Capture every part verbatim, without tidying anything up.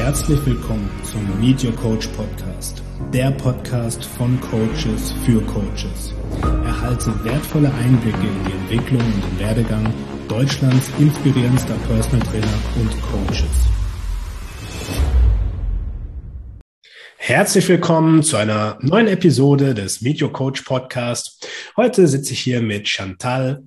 Herzlich willkommen zum Meet Your Coach Podcast, der Podcast von Coaches für Coaches. Erhalte wertvolle Einblicke in die Entwicklung und den Werdegang Deutschlands inspirierendster Personal Trainer und Coaches. Herzlich willkommen zu einer neuen Episode des Meet Your Coach Podcast. Heute sitze ich hier mit Chantal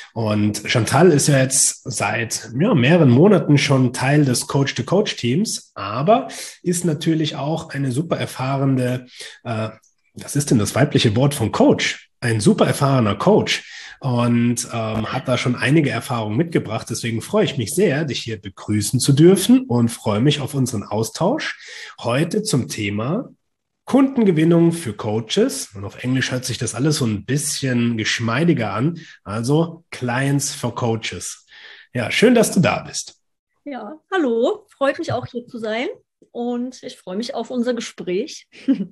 und Chantal ist ja jetzt seit ja, mehreren Monaten schon Teil des Coach-to-Coach-Teams, aber ist natürlich auch eine super erfahrene, äh, was ist denn das weibliche Wort von Coach? Ein super erfahrener Coach. Und ähm, hat da schon einige Erfahrungen mitgebracht. Deswegen freue ich mich sehr, dich hier begrüßen zu dürfen und freue mich auf unseren Austausch heute zum Thema Kundengewinnung für Coaches. Und auf Englisch hört sich das alles so ein bisschen geschmeidiger an. Also Clients for Coaches. Ja, schön, dass du da bist. Ja, hallo. Freut mich auch hier zu sein und ich freue mich auf unser Gespräch.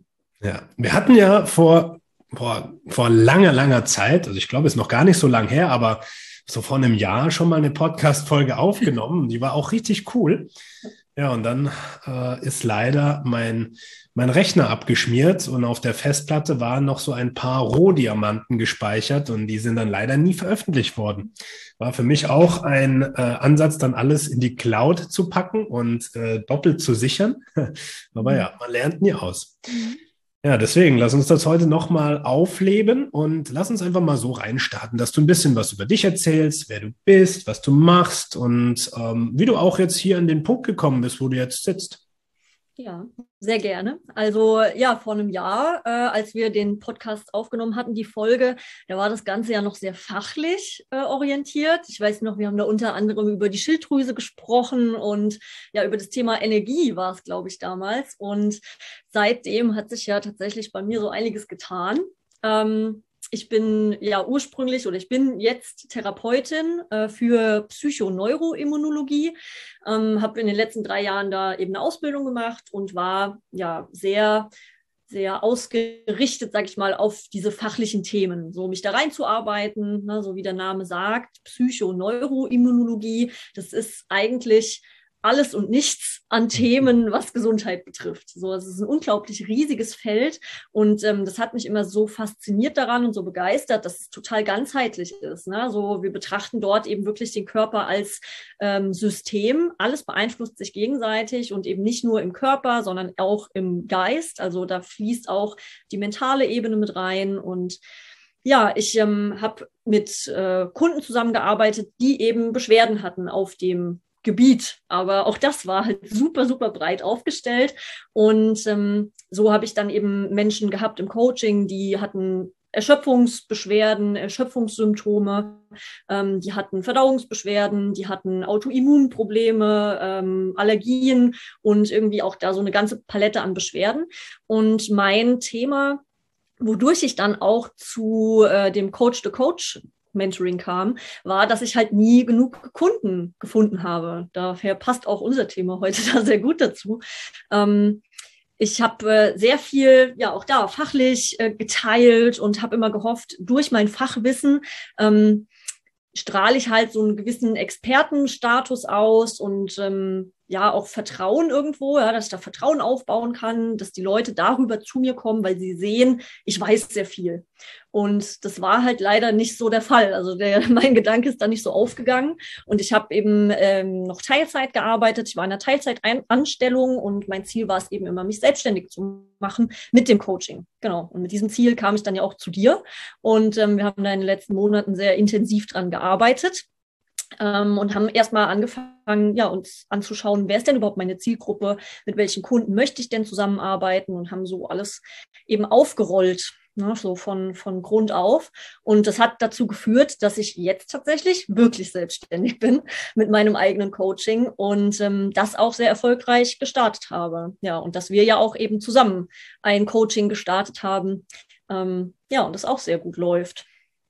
Ja, wir hatten ja vor Vor, vor langer, langer Zeit, also ich glaube, es ist noch gar nicht so lang her, aber so vor einem Jahr schon mal eine Podcast-Folge aufgenommen. Die war auch richtig cool. Ja, und dann äh, ist leider mein, mein Rechner abgeschmiert und auf der Festplatte waren noch so ein paar Rohdiamanten gespeichert und die sind dann leider nie veröffentlicht worden. War für mich auch ein äh, Ansatz, dann alles in die Cloud zu packen und äh, doppelt zu sichern. Aber ja, man lernt nie aus. Ja, deswegen, lass uns das heute nochmal aufleben und lass uns einfach mal so reinstarten, dass du ein bisschen was über dich erzählst, wer du bist, was du machst und ähm, wie du auch jetzt hier an den Punkt gekommen bist, wo du jetzt sitzt. Ja, sehr gerne. Also ja, vor einem Jahr, äh, als wir den Podcast aufgenommen hatten, die Folge, da war das Ganze ja noch sehr fachlich äh, orientiert. Ich weiß noch, wir haben da unter anderem über die Schilddrüse gesprochen und ja, über das Thema Energie war es, glaube ich, damals. Und seitdem hat sich ja tatsächlich bei mir so einiges getan. Ähm, Ich bin ja ursprünglich oder ich bin jetzt Therapeutin äh, für Psychoneuroimmunologie, ähm, habe in den letzten drei Jahren da eben eine Ausbildung gemacht und war ja sehr, sehr ausgerichtet, sage ich mal, auf diese fachlichen Themen, so mich da reinzuarbeiten, ne, so wie der Name sagt, Psychoneuroimmunologie, das ist eigentlich alles und nichts an Themen, was Gesundheit betrifft. So, es ist ein unglaublich riesiges Feld und ähm, das hat mich immer so fasziniert daran und so begeistert, dass es total ganzheitlich ist. Ne? So, wir betrachten dort eben wirklich den Körper als ähm, System. Alles beeinflusst sich gegenseitig und eben nicht nur im Körper, sondern auch im Geist. Also da fließt auch die mentale Ebene mit rein und ja, ich ähm, habe mit äh, Kunden zusammengearbeitet, die eben Beschwerden hatten auf dem Gebiet, aber auch das war halt super, super breit aufgestellt und ähm, so habe ich dann eben Menschen gehabt im Coaching, die hatten Erschöpfungsbeschwerden, Erschöpfungssymptome, ähm, die hatten Verdauungsbeschwerden, die hatten Autoimmunprobleme, ähm, Allergien und irgendwie auch da so eine ganze Palette an Beschwerden und mein Thema, wodurch ich dann auch zu äh, dem Coach-to-Coach Mentoring kam, war, dass ich halt nie genug Kunden gefunden habe. Daher passt auch unser Thema heute da sehr gut dazu. Ähm, ich habe äh, sehr viel, ja auch da fachlich äh, geteilt und habe immer gehofft, durch mein Fachwissen ähm, strahle ich halt so einen gewissen Expertenstatus aus und ähm, ja auch Vertrauen irgendwo, ja, dass ich da Vertrauen aufbauen kann, dass die Leute darüber zu mir kommen, weil sie sehen, ich weiß sehr viel. Und das war halt leider nicht so der Fall. Also der, mein Gedanke ist da nicht so aufgegangen. Und ich habe eben ähm, noch Teilzeit gearbeitet. Ich war in einer Teilzeitanstellung und mein Ziel war es eben immer, mich selbstständig zu machen mit dem Coaching. Genau. Und mit diesem Ziel kam ich dann ja auch zu dir. Und ähm, wir haben da in den letzten Monaten sehr intensiv dran gearbeitet. Ähm, und haben erstmal angefangen, ja, uns anzuschauen, wer ist denn überhaupt meine Zielgruppe, mit welchen Kunden möchte ich denn zusammenarbeiten und haben so alles eben aufgerollt, ne, so von, von Grund auf. Und das hat dazu geführt, dass ich jetzt tatsächlich wirklich selbstständig bin mit meinem eigenen Coaching und ähm, das auch sehr erfolgreich gestartet habe. Ja, und dass wir ja auch eben zusammen ein Coaching gestartet haben, ähm, ja, und das auch sehr gut läuft.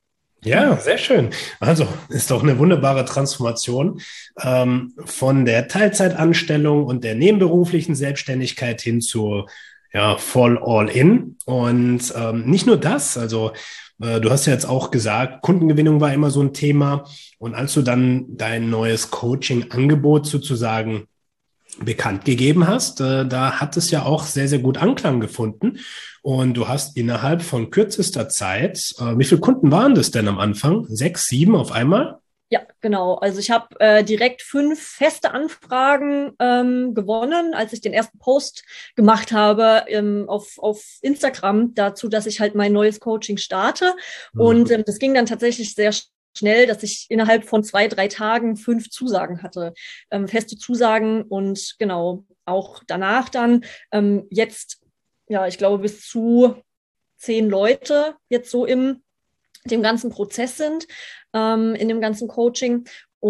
Ja, sehr schön. Also ist doch eine wunderbare Transformation ähm, von der Teilzeitanstellung und der nebenberuflichen Selbstständigkeit hin zu ja, voll all in. Und ähm, nicht nur das, also äh, du hast ja jetzt auch gesagt, Kundengewinnung war immer so ein Thema. Und als du dann dein neues Coaching-Angebot sozusagen bekannt gegeben hast, äh, da hat es ja auch sehr, sehr gut Anklang gefunden. Und du hast innerhalb von kürzester Zeit, äh, wie viele Kunden waren das denn am Anfang? Sechs, sieben auf einmal? Ja, genau. Also ich habe äh, direkt fünf feste Anfragen ähm, gewonnen, als ich den ersten Post gemacht habe ähm, auf, auf Instagram dazu, dass ich halt mein neues Coaching starte. Und ähm, das ging dann tatsächlich sehr schnell, dass ich innerhalb von zwei, drei Tagen fünf Zusagen hatte, ähm, feste Zusagen und genau auch danach dann ähm, jetzt, ja, ich glaube bis zu zehn Leute jetzt so im dem ganzen Prozess sind, ähm, in dem ganzen Coaching.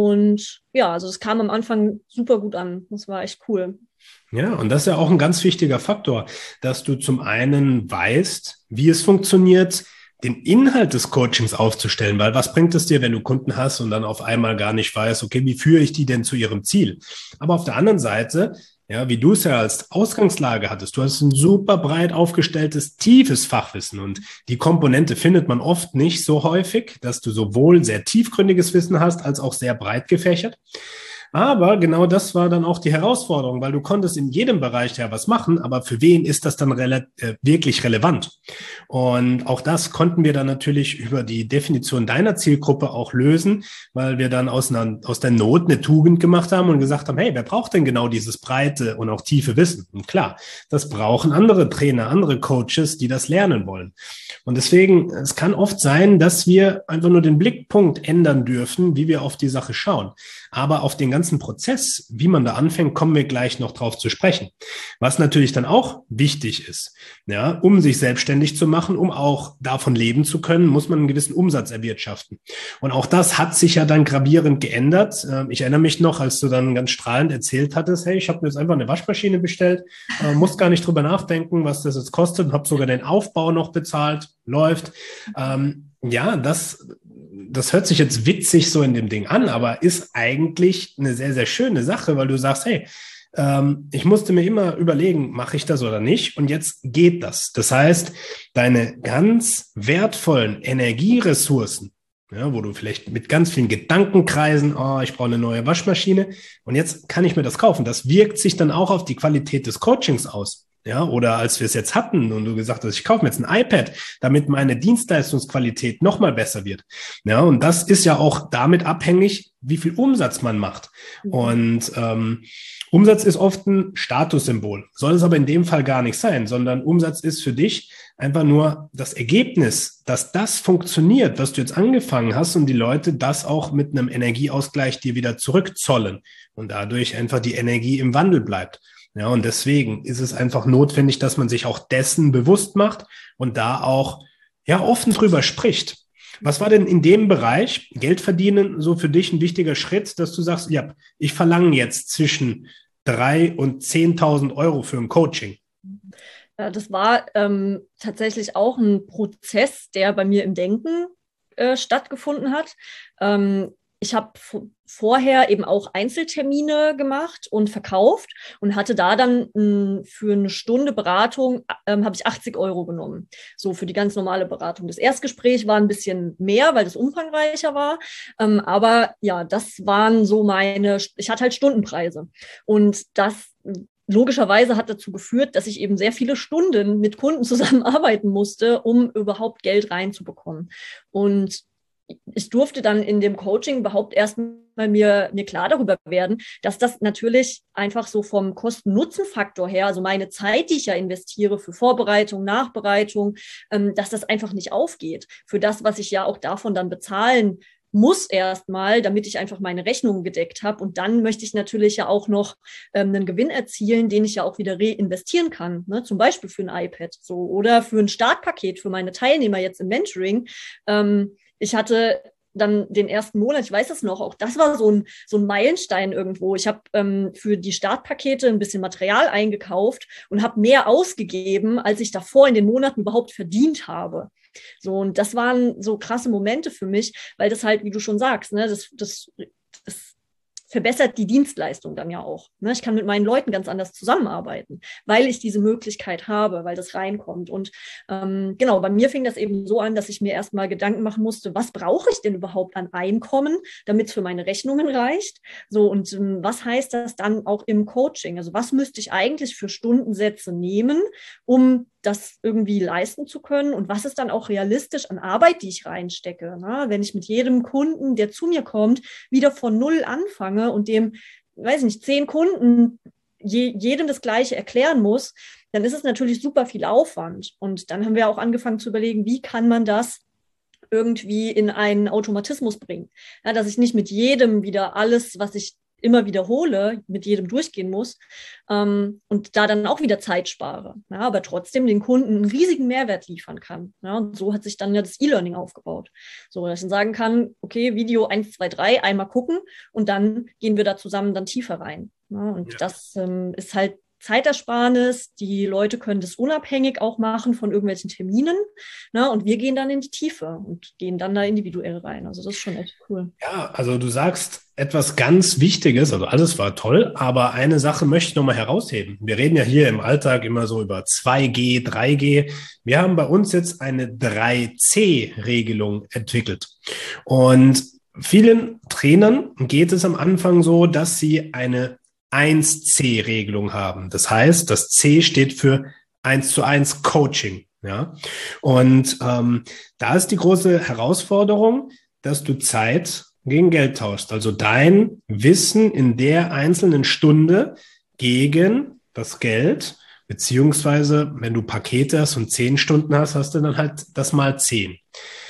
Und ja, also es kam am Anfang super gut an. Das war echt cool. Ja, und das ist ja auch ein ganz wichtiger Faktor, dass du zum einen weißt, wie es funktioniert, den Inhalt des Coachings aufzustellen, weil was bringt es dir, wenn du Kunden hast und dann auf einmal gar nicht weißt, okay, wie führe ich die denn zu ihrem Ziel? Aber auf der anderen Seite, ja, wie du es ja als Ausgangslage hattest, du hast ein super breit aufgestelltes, tiefes Fachwissen und die Komponente findet man oft nicht so häufig, dass du sowohl sehr tiefgründiges Wissen hast, als auch sehr breit gefächert. Aber genau das war dann auch die Herausforderung, weil du konntest in jedem Bereich ja was machen, aber für wen ist das dann rele- äh, wirklich relevant? Und auch das konnten wir dann natürlich über die Definition deiner Zielgruppe auch lösen, weil wir dann aus, einer, aus der Not eine Tugend gemacht haben und gesagt haben, hey, wer braucht denn genau dieses breite und auch tiefe Wissen? Und klar, das brauchen andere Trainer, andere Coaches, die das lernen wollen. Und deswegen, es kann oft sein, dass wir einfach nur den Blickpunkt ändern dürfen, wie wir auf die Sache schauen. Aber auf den ganzen Prozess, wie man da anfängt, kommen wir gleich noch drauf zu sprechen. Was natürlich dann auch wichtig ist, ja, um sich selbstständig zu machen, um auch davon leben zu können, muss man einen gewissen Umsatz erwirtschaften. Und auch das hat sich ja dann gravierend geändert. Ich erinnere mich noch, als du dann ganz strahlend erzählt hattest, hey, ich habe mir jetzt einfach eine Waschmaschine bestellt, muss gar nicht drüber nachdenken, was das jetzt kostet, und habe sogar den Aufbau noch bezahlt, läuft. Ähm, ja, das Das hört sich jetzt witzig so in dem Ding an, aber ist eigentlich eine sehr, sehr schöne Sache, weil du sagst, hey, ähm, ich musste mir immer überlegen, mache ich das oder nicht? Und jetzt geht das. Das heißt, deine ganz wertvollen Energieressourcen, ja, wo du vielleicht mit ganz vielen Gedanken kreisen, oh, ich brauche eine neue Waschmaschine und jetzt kann ich mir das kaufen. Das wirkt sich dann auch auf die Qualität des Coachings aus. Ja, oder als wir es jetzt hatten und du gesagt hast, ich kaufe mir jetzt ein iPad, damit meine Dienstleistungsqualität nochmal besser wird. Ja, und das ist ja auch damit abhängig, wie viel Umsatz man macht. Und ähm, Umsatz ist oft ein Statussymbol, soll es aber in dem Fall gar nicht sein, sondern Umsatz ist für dich einfach nur das Ergebnis, dass das funktioniert, was du jetzt angefangen hast und die Leute das auch mit einem Energieausgleich dir wieder zurückzollen und dadurch einfach die Energie im Wandel bleibt. Ja, und deswegen ist es einfach notwendig, dass man sich auch dessen bewusst macht und da auch ja offen drüber spricht. Was war denn in dem Bereich Geld verdienen so für dich ein wichtiger Schritt, dass du sagst, ja, ich verlange jetzt zwischen drei und zehntausend Euro für ein Coaching? Ja, das war ähm, tatsächlich auch ein Prozess, der bei mir im Denken äh, stattgefunden hat. Ähm, ich habe vorher eben auch Einzeltermine gemacht und verkauft und hatte da dann mh, für eine Stunde Beratung ähm, habe ich achtzig Euro genommen. So für die ganz normale Beratung. Das Erstgespräch war ein bisschen mehr, weil das umfangreicher war. Ähm, aber ja, das waren so meine, ich hatte halt Stundenpreise. Und das logischerweise hat dazu geführt, dass ich eben sehr viele Stunden mit Kunden zusammenarbeiten musste, um überhaupt Geld reinzubekommen. Und ich durfte dann in dem Coaching überhaupt erstmal mir, mir klar darüber werden, dass das natürlich einfach so vom Kosten-Nutzen-Faktor her, also meine Zeit, die ich ja investiere für Vorbereitung, Nachbereitung, ähm, dass das einfach nicht aufgeht für das, was ich ja auch davon dann bezahlen muss erstmal, damit ich einfach meine Rechnungen gedeckt habe. Und dann möchte ich natürlich ja auch noch ähm, einen Gewinn erzielen, den ich ja auch wieder reinvestieren kann. Ne? Zum Beispiel für ein iPad so oder für ein Startpaket für meine Teilnehmer jetzt im Mentoring. Ähm, ich hatte dann den ersten Monat, ich weiß das noch, auch das war so ein, so ein Meilenstein irgendwo. Ich habe ähm, für die Startpakete ein bisschen Material eingekauft und habe mehr ausgegeben, als ich davor in den Monaten überhaupt verdient habe. So, und das waren so krasse Momente für mich, weil das halt, wie du schon sagst, ne, das, das, das verbessert die Dienstleistung dann ja auch. Ne? Ich kann mit meinen Leuten ganz anders zusammenarbeiten, weil ich diese Möglichkeit habe, weil das reinkommt. Und ähm, genau, bei mir fing das eben so an, dass ich mir erstmal Gedanken machen musste, was brauche ich denn überhaupt an Einkommen, damit es für meine Rechnungen reicht? So, und ähm, was heißt das dann auch im Coaching? Also was müsste ich eigentlich für Stundensätze nehmen, um das irgendwie leisten zu können? Und was ist dann auch realistisch an Arbeit, die ich reinstecke? Ne? Wenn ich mit jedem Kunden, der zu mir kommt, wieder von null anfange und dem, weiß ich nicht, zehn Kunden je, jedem das Gleiche erklären muss, dann ist es natürlich super viel Aufwand. Und dann haben wir auch angefangen zu überlegen, wie kann man das irgendwie in einen Automatismus bringen? Ja, dass ich nicht mit jedem wieder alles, was ich immer wiederhole, mit jedem durchgehen muss ähm, und da dann auch wieder Zeit spare, ja, aber trotzdem den Kunden einen riesigen Mehrwert liefern kann. Ja, und so hat sich dann ja das E-Learning aufgebaut. So, dass ich dann sagen kann, okay, Video eins, zwei, drei, einmal gucken und dann gehen wir da zusammen dann tiefer rein. Ja, und ja. das ähm, ist halt Zeitersparnis, die Leute können das unabhängig auch machen von irgendwelchen Terminen, ne? Und wir gehen dann in die Tiefe und gehen dann da individuell rein. Also das ist schon echt cool. Ja, also du sagst etwas ganz Wichtiges, also alles war toll, aber eine Sache möchte ich nochmal herausheben. Wir reden ja hier im Alltag immer so über zwei G, drei G. Wir haben bei uns jetzt eine drei C Regelung entwickelt. Und vielen Trainern geht es am Anfang so, dass sie eine eins C Regelung haben. Das heißt, das C steht für eins zu eins Coaching. Ja? Und ähm, da ist die große Herausforderung, dass du Zeit gegen Geld tauschst. Also dein Wissen in der einzelnen Stunde gegen das Geld, beziehungsweise wenn du Pakete hast und zehn Stunden hast, hast du dann halt das mal zehn.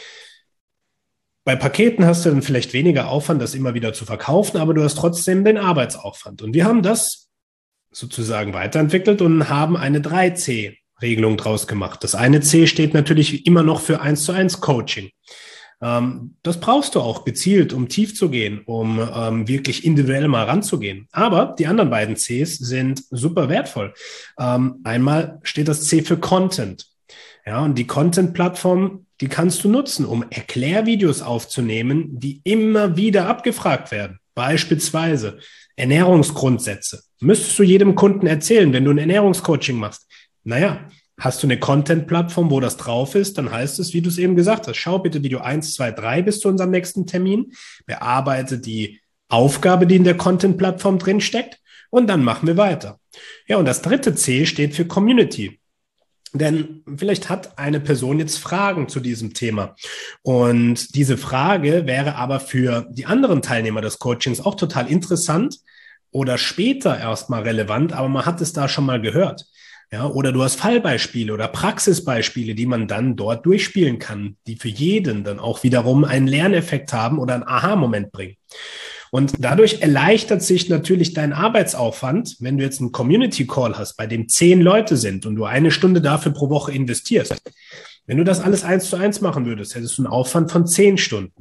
Bei Paketen hast du dann vielleicht weniger Aufwand, das immer wieder zu verkaufen, aber du hast trotzdem den Arbeitsaufwand. Und wir haben das sozusagen weiterentwickelt und haben eine drei C Regelung draus gemacht. Das eine C steht natürlich immer noch für eins zu eins Coaching. Ähm, das brauchst du auch gezielt, um tief zu gehen, um ähm, wirklich individuell mal ranzugehen. Aber die anderen beiden Cs sind super wertvoll. Ähm, einmal steht das C für Content. Ja, und die Content-Plattform, die kannst du nutzen, um Erklärvideos aufzunehmen, die immer wieder abgefragt werden. Beispielsweise Ernährungsgrundsätze. Müsstest du jedem Kunden erzählen, wenn du ein Ernährungscoaching machst. Naja, hast du eine Content-Plattform, wo das drauf ist, dann heißt es, wie du es eben gesagt hast, schau bitte Video eins, zwei, drei bis zu unserem nächsten Termin, bearbeite die Aufgabe, die in der Content-Plattform drinsteckt und dann machen wir weiter. Ja, und das dritte C steht für Community. Denn vielleicht hat eine Person jetzt Fragen zu diesem Thema. Und diese Frage wäre aber für die anderen Teilnehmer des Coachings auch total interessant oder später erstmal relevant, aber man hat es da schon mal gehört. Ja, oder du hast Fallbeispiele oder Praxisbeispiele, die man dann dort durchspielen kann, die für jeden dann auch wiederum einen Lerneffekt haben oder einen Aha-Moment bringen. Und dadurch erleichtert sich natürlich dein Arbeitsaufwand, wenn du jetzt einen Community Call hast, bei dem zehn Leute sind und du eine Stunde dafür pro Woche investierst. Wenn du das alles eins zu eins machen würdest, hättest du einen Aufwand von zehn Stunden.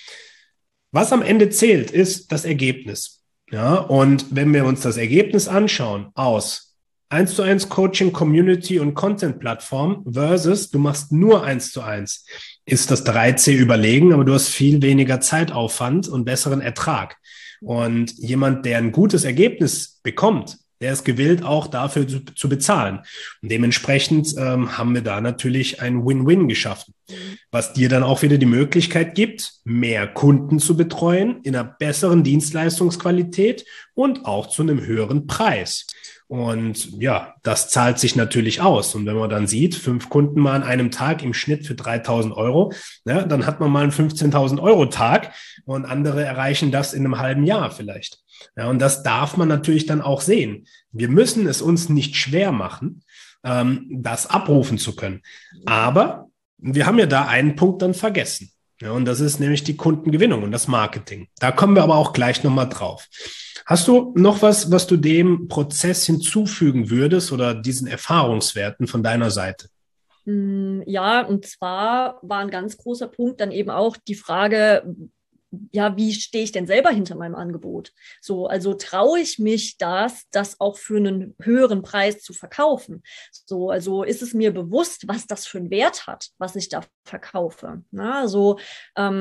Was am Ende zählt, ist das Ergebnis. Ja, und wenn wir uns das Ergebnis anschauen aus eins zu eins Coaching, Community und Content-Plattform versus du machst nur eins zu eins, ist das drei C überlegen, aber du hast viel weniger Zeitaufwand und besseren Ertrag. Und jemand, der ein gutes Ergebnis bekommt, der ist gewillt, auch dafür zu, zu bezahlen. Und dementsprechend ähm, haben wir da natürlich ein Win-Win geschaffen, was dir dann auch wieder die Möglichkeit gibt, mehr Kunden zu betreuen, in einer besseren Dienstleistungsqualität und auch zu einem höheren Preis. Und ja, das zahlt sich natürlich aus. Und wenn man dann sieht, fünf Kunden mal an einem Tag im Schnitt für dreitausend Euro, ja, dann hat man mal einen fünfzehntausend Euro Tag und andere erreichen das in einem halben Jahr vielleicht. Ja, und das darf man natürlich dann auch sehen. Wir müssen es uns nicht schwer machen, ähm, das abrufen zu können. Aber wir haben ja da einen Punkt dann vergessen. Ja, und das ist nämlich die Kundengewinnung und das Marketing. Da kommen wir aber auch gleich nochmal drauf. Hast du noch was, was du dem Prozess hinzufügen würdest oder diesen Erfahrungswerten von deiner Seite? Ja, und zwar war ein ganz großer Punkt dann eben auch die Frage, ja, wie stehe ich denn selber hinter meinem Angebot? So, also traue ich mich das, das auch für einen höheren Preis zu verkaufen? So, also ist es mir bewusst, was das für einen Wert hat, was ich da verkaufe? Na, so, ähm,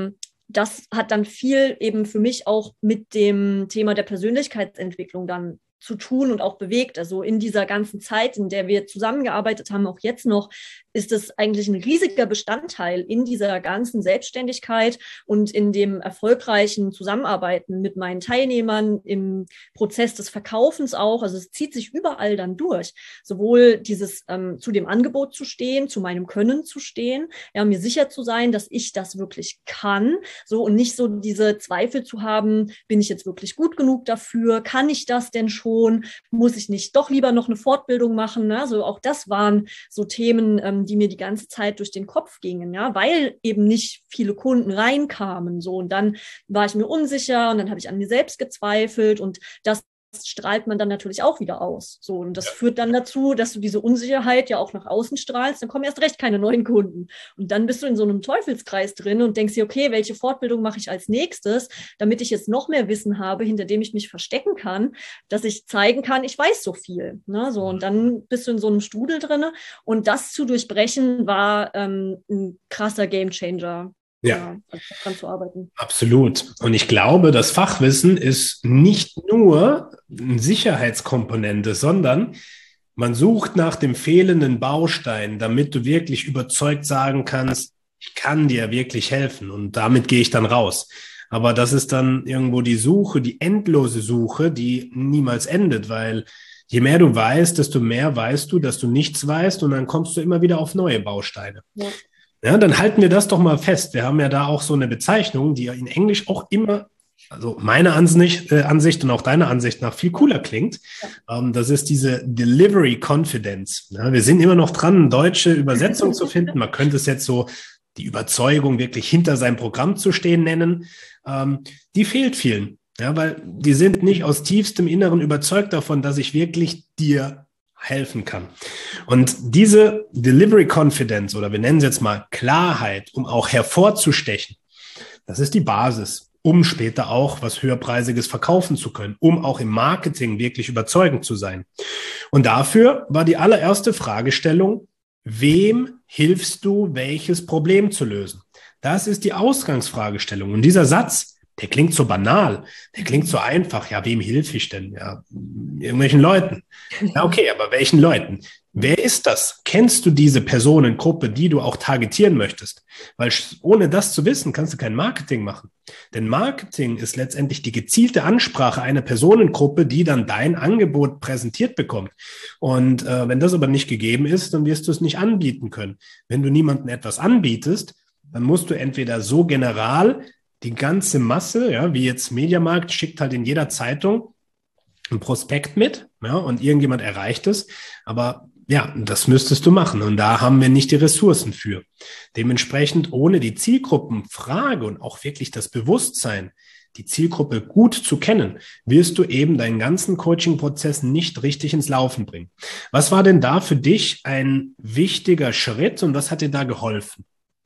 das hat dann viel eben für mich auch mit dem Thema der Persönlichkeitsentwicklung dann zu tun und auch bewegt. Also in dieser ganzen Zeit, in der wir zusammengearbeitet haben, auch jetzt noch, ist es eigentlich ein riesiger Bestandteil in dieser ganzen Selbstständigkeit und in dem erfolgreichen Zusammenarbeiten mit meinen Teilnehmern im Prozess des Verkaufens auch. Also es zieht sich überall dann durch. Sowohl dieses ähm, zu dem Angebot zu stehen, zu meinem Können zu stehen, ja, mir sicher zu sein, dass ich das wirklich kann, so und nicht so diese Zweifel zu haben, bin ich jetzt wirklich gut genug dafür? Kann ich das denn schon? Muss ich nicht doch lieber noch eine Fortbildung machen? Ne? Also auch das waren so Themen, ähm, die mir die ganze Zeit durch den Kopf gingen, ja, weil eben nicht viele Kunden reinkamen. So, und dann war ich mir unsicher und dann habe ich an mir selbst gezweifelt und das strahlt man dann natürlich auch wieder aus. So, und das führt dann dazu, dass du diese Unsicherheit ja auch nach außen strahlst, dann kommen erst recht keine neuen Kunden. Und dann bist du in so einem Teufelskreis drin und denkst dir, okay, welche Fortbildung mache ich als nächstes, damit ich jetzt noch mehr Wissen habe, hinter dem ich mich verstecken kann, dass ich zeigen kann, ich weiß so viel. Ne? So, und dann bist du in so einem Strudel drin. Und das zu durchbrechen war ähm, ein krasser Gamechanger. Ja, ja, daran zu arbeiten. Absolut. Und ich glaube, das Fachwissen ist nicht nur eine Sicherheitskomponente, sondern man sucht nach dem fehlenden Baustein, damit du wirklich überzeugt sagen kannst, ich kann dir wirklich helfen und damit gehe ich dann raus. Aber das ist dann irgendwo die Suche, die endlose Suche, die niemals endet, weil je mehr du weißt, desto mehr weißt du, dass du nichts weißt und dann kommst du immer wieder auf neue Bausteine. Ja. Ja, dann halten wir das doch mal fest. Wir haben ja da auch so eine Bezeichnung, die ja in Englisch auch immer, also meiner Ansicht, äh, Ansicht und auch deiner Ansicht nach viel cooler klingt. Ja. Ähm, das ist diese Delivery Confidence. Ja, wir sind immer noch dran, eine deutsche Übersetzung zu finden. Man könnte es jetzt so die Überzeugung, wirklich hinter seinem Programm zu stehen, nennen. Ähm, die fehlt vielen. Ja, weil die sind nicht aus tiefstem Inneren überzeugt davon, dass ich wirklich dir helfen kann. Und diese Delivery Confidence, oder wir nennen es jetzt mal Klarheit, um auch hervorzustechen, das ist die Basis, um später auch was Höherpreisiges verkaufen zu können, um auch im Marketing wirklich überzeugend zu sein. Und dafür war die allererste Fragestellung, wem hilfst du, welches Problem zu lösen? Das ist die Ausgangsfragestellung. Und dieser Satz, der klingt so banal, der klingt so einfach. Ja, wem helfe ich denn? Ja, irgendwelchen Leuten. Ja, okay, aber welchen Leuten? Wer ist das? Kennst du diese Personengruppe, die du auch targetieren möchtest? Weil ohne das zu wissen, kannst du kein Marketing machen. Denn Marketing ist letztendlich die gezielte Ansprache einer Personengruppe, die dann dein Angebot präsentiert bekommt. Und äh, wenn das aber nicht gegeben ist, dann wirst du es nicht anbieten können. Wenn du niemandem etwas anbietest, dann musst du entweder so general die ganze Masse, ja, wie jetzt Mediamarkt, schickt halt in jeder Zeitung ein Prospekt mit, ja, und irgendjemand erreicht es. Aber ja, das müsstest du machen. Und da haben wir nicht die Ressourcen für. Dementsprechend ohne die Zielgruppenfrage und auch wirklich das Bewusstsein, die Zielgruppe gut zu kennen, wirst du eben deinen ganzen Coaching-Prozess nicht richtig ins Laufen bringen. Was war denn da für dich ein wichtiger Schritt und was hat dir da geholfen?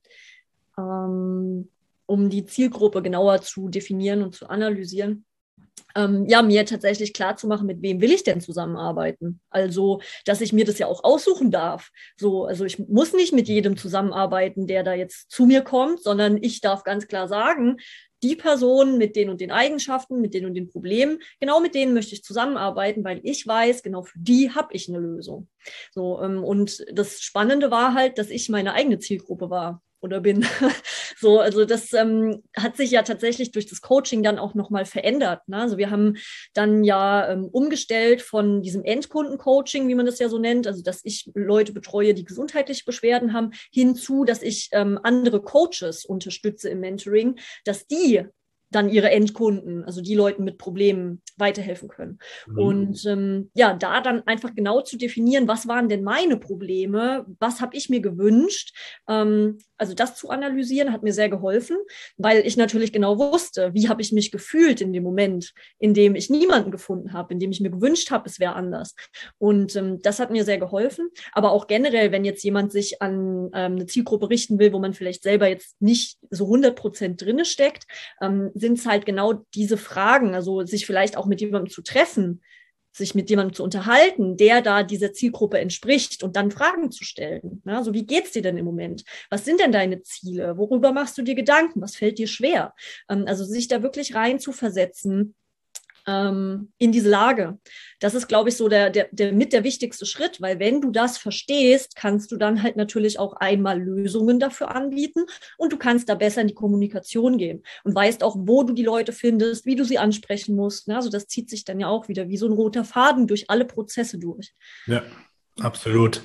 Ähm um die Zielgruppe genauer zu definieren und zu analysieren. Ähm, ja, mir tatsächlich klar zu machen, mit wem will ich denn zusammenarbeiten? Also, dass ich mir das ja auch aussuchen darf. So, also ich muss nicht mit jedem zusammenarbeiten, der da jetzt zu mir kommt, sondern ich darf ganz klar sagen, die Personen mit den und den Eigenschaften, mit den und den Problemen, genau mit denen möchte ich zusammenarbeiten, weil ich weiß, genau für die habe ich eine Lösung. So, ähm, und das Spannende war halt, dass ich meine eigene Zielgruppe war. Oder bin. So, also das ähm, hat sich ja tatsächlich durch das Coaching dann auch nochmal verändert. Ne? Also wir haben dann ja ähm, umgestellt von diesem Endkunden-Coaching, wie man das ja so nennt, also dass ich Leute betreue, die gesundheitliche Beschwerden haben, hinzu, dass ich ähm, andere Coaches unterstütze im Mentoring, dass die dann ihre Endkunden, also die Leuten mit Problemen weiterhelfen können. Mhm. Und ähm, ja, da dann einfach genau zu definieren, was waren denn meine Probleme, was habe ich mir gewünscht, ähm, also das zu analysieren, hat mir sehr geholfen, weil ich natürlich genau wusste, wie habe ich mich gefühlt in dem Moment, in dem ich niemanden gefunden habe, in dem ich mir gewünscht habe, es wäre anders. Und ähm, das hat mir sehr geholfen. Aber auch generell, wenn jetzt jemand sich an ähm, eine Zielgruppe richten will, wo man vielleicht selber jetzt nicht so hundert Prozent drinne steckt, ähm, sind es halt genau diese Fragen, also sich vielleicht auch mit jemandem zu treffen, sich mit jemandem zu unterhalten, der da dieser Zielgruppe entspricht und dann Fragen zu stellen. Ja, so, wie geht's dir denn im Moment? Was sind denn deine Ziele? Worüber machst du dir Gedanken? Was fällt dir schwer? Ähm, also sich da wirklich rein zu versetzen ähm, in diese Lage. Das ist, glaube ich, so der, der, der mit der wichtigste Schritt, weil wenn du das verstehst, kannst du dann halt natürlich auch einmal Lösungen dafür anbieten und du kannst da besser in die Kommunikation gehen und weißt auch, wo du die Leute findest, wie du sie ansprechen musst. Ne? Also das zieht sich dann ja auch wieder wie so ein roter Faden durch alle Prozesse durch. Ja, absolut.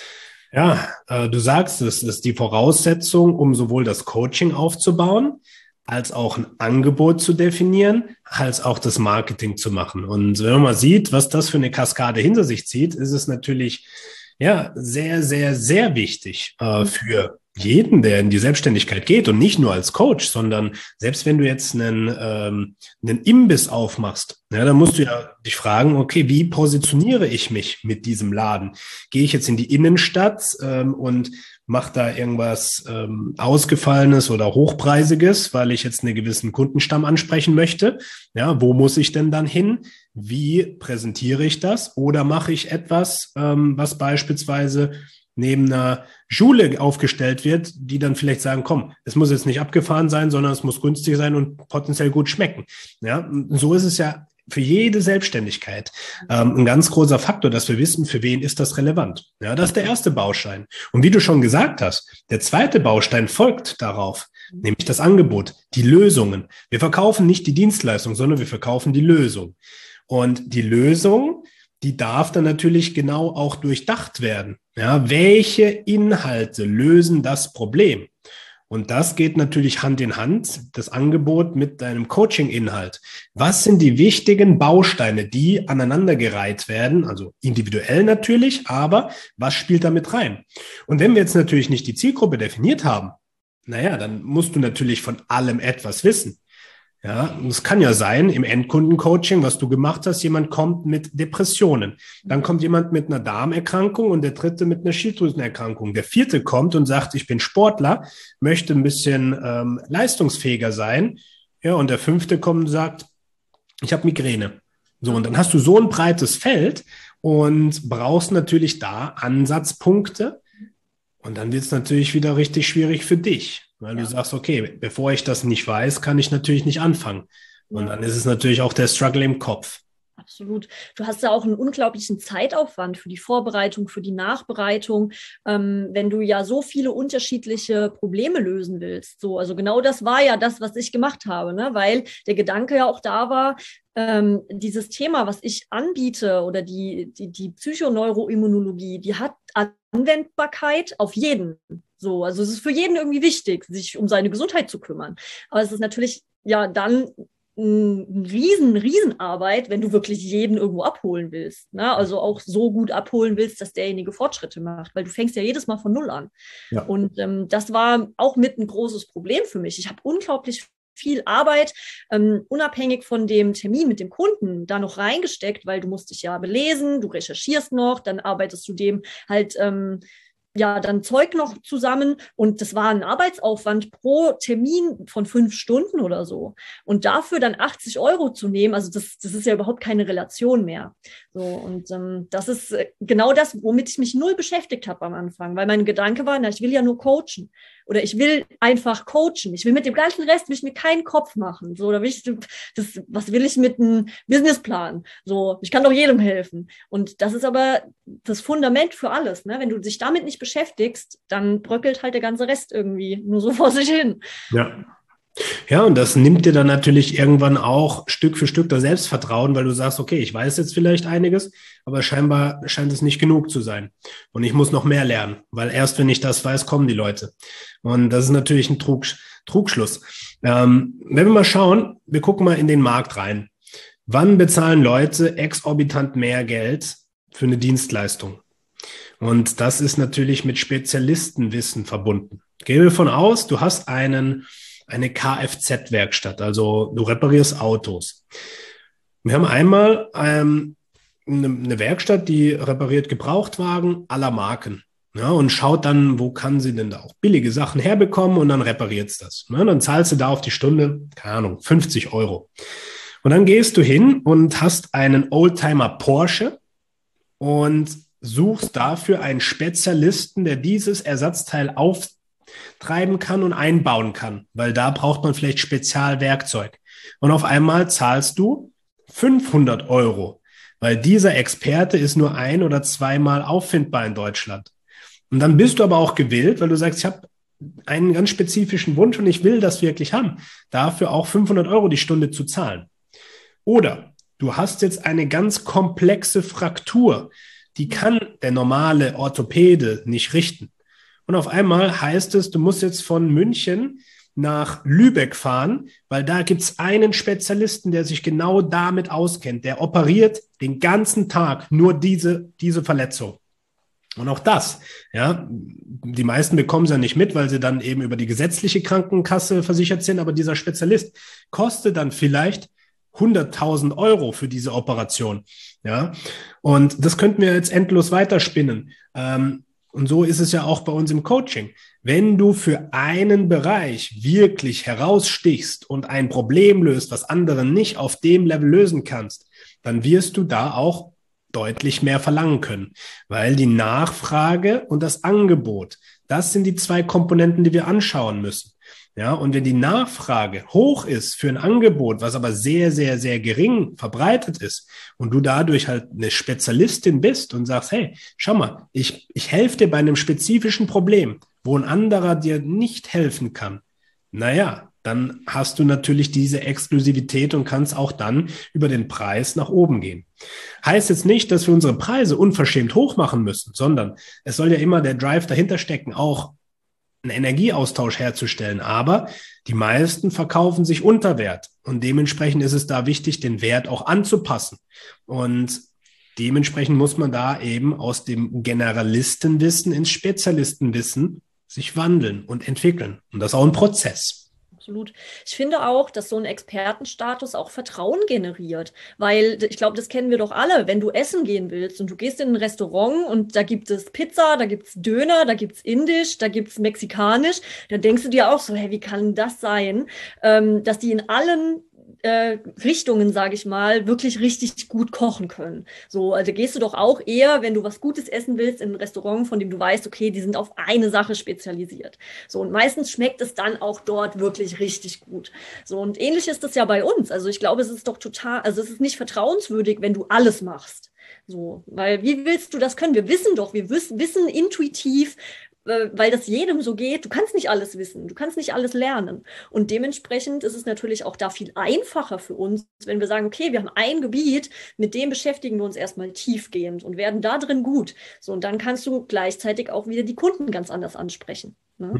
Ja, äh, du sagst, es ist die Voraussetzung, um sowohl das Coaching aufzubauen, als auch ein Angebot zu definieren, als auch das Marketing zu machen. Und wenn man mal sieht, was das für eine Kaskade hinter sich zieht, ist es natürlich ja sehr, sehr, sehr wichtig äh, für jeden, der in die Selbstständigkeit geht und nicht nur als Coach, sondern selbst wenn du jetzt einen, ähm, einen Imbiss aufmachst, ja, dann musst du ja dich fragen, okay, wie positioniere ich mich mit diesem Laden? Gehe ich jetzt in die Innenstadt ähm, und mache da irgendwas ähm, Ausgefallenes oder Hochpreisiges, weil ich jetzt einen gewissen Kundenstamm ansprechen möchte? Ja, wo muss ich denn dann hin? Wie präsentiere ich das? Oder mache ich etwas, ähm, was beispielsweise neben einer Schule aufgestellt wird, die dann vielleicht sagen, komm, es muss jetzt nicht abgefahren sein, sondern es muss günstig sein und potenziell gut schmecken. Ja, so ist es ja für jede Selbstständigkeit ähm, ein ganz großer Faktor, dass wir wissen, für wen ist das relevant. Ja, das ist der erste Baustein. Und wie du schon gesagt hast, der zweite Baustein folgt darauf, nämlich das Angebot, die Lösungen. Wir verkaufen nicht die Dienstleistung, sondern wir verkaufen die Lösung. Und die Lösung, die darf dann natürlich genau auch durchdacht werden. Ja, welche Inhalte lösen das Problem? Und das geht natürlich Hand in Hand, das Angebot mit deinem Coaching-Inhalt. Was sind die wichtigen Bausteine, die aneinandergereiht werden? Also individuell natürlich, aber was spielt da mit rein? Und wenn wir jetzt natürlich nicht die Zielgruppe definiert haben, naja, dann musst du natürlich von allem etwas wissen. Ja, es kann ja sein, im Endkundencoaching, was du gemacht hast, jemand kommt mit Depressionen. Dann kommt jemand mit einer Darmerkrankung und der dritte mit einer Schilddrüsenerkrankung. Der vierte kommt und sagt, ich bin Sportler, möchte ein bisschen ähm, leistungsfähiger sein. Ja, und der fünfte kommt und sagt, ich habe Migräne. So, und dann hast du so ein breites Feld und brauchst natürlich da Ansatzpunkte. Und dann wird es natürlich wieder richtig schwierig für dich. Weil ja. du sagst, okay, bevor ich das nicht weiß, kann ich natürlich nicht anfangen. Und ja. dann ist es natürlich auch der Struggle im Kopf. Absolut. Du hast ja auch einen unglaublichen Zeitaufwand für die Vorbereitung, für die Nachbereitung, ähm, wenn du ja so viele unterschiedliche Probleme lösen willst. So, also genau das war ja das, was ich gemacht habe, ne? Weil der Gedanke ja auch da war, ähm, dieses Thema, was ich anbiete oder die, die, die Psychoneuroimmunologie, die hat Anwendbarkeit auf jeden. So, also es ist für jeden irgendwie wichtig, sich um seine Gesundheit zu kümmern. Aber es ist natürlich ja dann eine riesen, Riesenarbeit, wenn du wirklich jeden irgendwo abholen willst. Ne? Also auch so gut abholen willst, dass derjenige Fortschritte macht, weil du fängst ja jedes Mal von Null an. Ja. Und ähm, das war auch mit ein großes Problem für mich. Ich habe unglaublich viel Arbeit, ähm, unabhängig von dem Termin mit dem Kunden, da noch reingesteckt, weil du musst dich ja belesen, du recherchierst noch, dann arbeitest du dem halt ähm, ja, dann Zeug noch zusammen und das war ein Arbeitsaufwand pro Termin von fünf Stunden oder so. Und dafür dann achtzig Euro zu nehmen, also das, das ist ja überhaupt keine Relation mehr. So, und ähm, das ist genau das, womit ich mich null beschäftigt habe am Anfang, weil mein Gedanke war, na, ich will ja nur coachen oder ich will einfach coachen. Ich will mit dem ganzen Rest, will ich mir keinen Kopf machen. So, da will ich, das, was will ich mit einem Businessplan? So, ich kann doch jedem helfen. Und das ist aber das Fundament für alles, ne? Wenn du dich damit nicht beschäftigst, dann bröckelt halt der ganze Rest irgendwie nur so vor sich hin. Ja. Ja, und das nimmt dir dann natürlich irgendwann auch Stück für Stück das Selbstvertrauen, weil du sagst, okay, ich weiß jetzt vielleicht einiges, aber scheinbar scheint es nicht genug zu sein. Und ich muss noch mehr lernen, weil erst wenn ich das weiß, kommen die Leute. Und das ist natürlich ein Trug, Trugschluss. Ähm, wenn wir mal schauen, wir gucken mal in den Markt rein. Wann bezahlen Leute exorbitant mehr Geld für eine Dienstleistung? Und das ist natürlich mit Spezialistenwissen verbunden. Gehen wir davon aus, du hast einen eine Kfz-Werkstatt, also du reparierst Autos. Wir haben einmal ähm, eine, eine Werkstatt, die repariert Gebrauchtwagen aller Marken, ja, und schaut dann, wo kann sie denn da auch billige Sachen herbekommen und dann repariert es das. Ne? Dann zahlst du da auf die Stunde, keine Ahnung, fünfzig Euro. Und dann gehst du hin und hast einen Oldtimer Porsche und suchst dafür einen Spezialisten, der dieses Ersatzteil auftreiben kann und einbauen kann, weil da braucht man vielleicht Spezialwerkzeug. Und auf einmal zahlst du fünfhundert Euro, weil dieser Experte ist nur ein- oder zweimal auffindbar in Deutschland. Und dann bist du aber auch gewillt, weil du sagst, ich habe einen ganz spezifischen Wunsch und ich will das wirklich haben, dafür auch fünfhundert Euro die Stunde zu zahlen. Oder du hast jetzt eine ganz komplexe Fraktur, die kann der normale Orthopäde nicht richten. Und auf einmal heißt es, du musst jetzt von München nach Lübeck fahren, weil da gibt es einen Spezialisten, der sich genau damit auskennt. Der operiert den ganzen Tag nur diese, diese Verletzung. Und auch das, ja, die meisten bekommen es ja nicht mit, weil sie dann eben über die gesetzliche Krankenkasse versichert sind, aber dieser Spezialist kostet dann vielleicht hunderttausend Euro für diese Operation, ja, und das könnten wir jetzt endlos weiterspinnen. Ähm, und so ist es ja auch bei uns im Coaching. Wenn du für einen Bereich wirklich herausstichst und ein Problem löst, was andere nicht auf dem Level lösen kannst, dann wirst du da auch deutlich mehr verlangen können, weil die Nachfrage und das Angebot, das sind die zwei Komponenten, die wir anschauen müssen. Ja, und wenn die Nachfrage hoch ist für ein Angebot, was aber sehr, sehr, sehr gering verbreitet ist und du dadurch halt eine Spezialistin bist und sagst, hey, schau mal, ich, ich helfe dir bei einem spezifischen Problem, wo ein anderer dir nicht helfen kann, naja, dann hast du natürlich diese Exklusivität und kannst auch dann über den Preis nach oben gehen. Heißt jetzt nicht, dass wir unsere Preise unverschämt hoch machen müssen, sondern es soll ja immer der Drive dahinter stecken, auch einen Energieaustausch herzustellen. Aber die meisten verkaufen sich unter Wert und dementsprechend ist es da wichtig, den Wert auch anzupassen. Und dementsprechend muss man da eben aus dem Generalistenwissen ins Spezialistenwissen sich wandeln und entwickeln. Und das ist auch ein Prozess. Absolut. Ich finde auch, dass so ein Expertenstatus auch Vertrauen generiert, weil ich glaube, das kennen wir doch alle. Wenn du essen gehen willst und du gehst in ein Restaurant und da gibt es Pizza, da gibt es Döner, da gibt es Indisch, da gibt es Mexikanisch, dann denkst du dir auch so, hey, wie kann das sein, ähm, dass die in allen Äh, Richtungen, sage ich mal, wirklich richtig gut kochen können. So, also gehst du doch auch eher, wenn du was Gutes essen willst, in ein Restaurant, von dem du weißt, okay, die sind auf eine Sache spezialisiert. So, und meistens schmeckt es dann auch dort wirklich richtig gut. So, und ähnlich ist das ja bei uns. Also ich glaube, es ist doch total, also es ist nicht vertrauenswürdig, wenn du alles machst. So, weil wie willst du das können? Wir wissen doch, wir wissen, wissen intuitiv, weil das jedem so geht, du kannst nicht alles wissen, du kannst nicht alles lernen. Und dementsprechend ist es natürlich auch da viel einfacher für uns, wenn wir sagen, okay, wir haben ein Gebiet, mit dem beschäftigen wir uns erstmal tiefgehend und werden da drin gut. So, und dann kannst du gleichzeitig auch wieder die Kunden ganz anders ansprechen. Ne?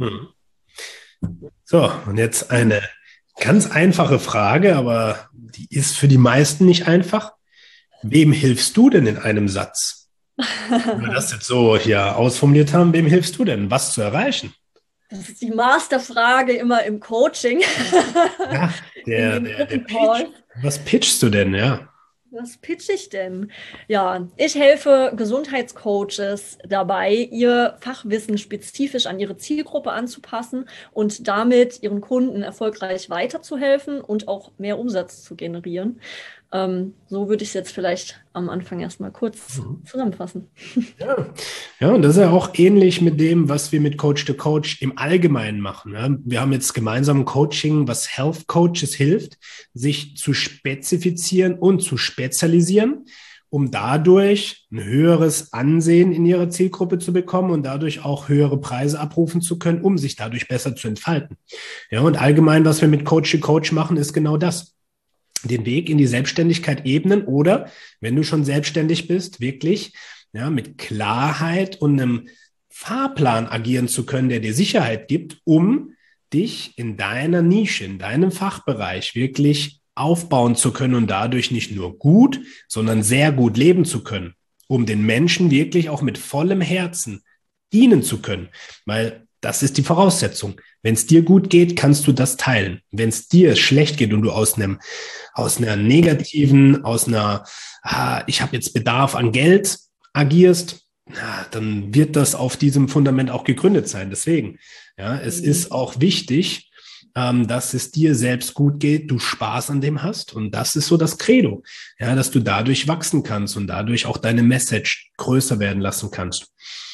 Mhm. So, und jetzt eine ganz einfache Frage, aber die ist für die meisten nicht einfach. Wem hilfst du denn in einem Satz? Wenn wir das jetzt so hier ausformuliert haben, wem hilfst du denn, was zu erreichen? Das ist die Masterfrage immer im Coaching. Ja, der, der, der Pitch. Was pitchst du denn, ja? Was pitch ich denn? Ja, ich helfe Gesundheitscoaches dabei, ihr Fachwissen spezifisch an ihre Zielgruppe anzupassen und damit ihren Kunden erfolgreich weiterzuhelfen und auch mehr Umsatz zu generieren. Ähm, so würde ich es jetzt vielleicht am Anfang erstmal kurz mhm. zusammenfassen. Ja. Ja, und das ist ja auch ähnlich mit dem, was wir mit Coach to Coach im Allgemeinen machen. Ja. Wir haben jetzt gemeinsam ein Coaching, was Health Coaches hilft, sich zu spezifizieren und zu spezialisieren, um dadurch ein höheres Ansehen in ihrer Zielgruppe zu bekommen und dadurch auch höhere Preise abrufen zu können, um sich dadurch besser zu entfalten. Ja, und allgemein, was wir mit Coach to Coach machen, ist genau das. Den Weg in die Selbstständigkeit ebnen oder, wenn du schon selbstständig bist, wirklich ja, mit Klarheit und einem Fahrplan agieren zu können, der dir Sicherheit gibt, um dich in deiner Nische, in deinem Fachbereich wirklich aufbauen zu können und dadurch nicht nur gut, sondern sehr gut leben zu können, um den Menschen wirklich auch mit vollem Herzen dienen zu können, weil das ist die Voraussetzung. Wenn es dir gut geht, kannst du das teilen. Wenn es dir schlecht geht und du aus einem aus einer negativen, aus einer ah, ich habe jetzt Bedarf an Geld agierst, na, dann wird das auf diesem Fundament auch gegründet sein. Deswegen, ja, es mhm. ist auch wichtig, ähm, dass es dir selbst gut geht, du Spaß an dem hast. Und das ist so das Credo, ja, dass du dadurch wachsen kannst und dadurch auch deine Message größer werden lassen kannst.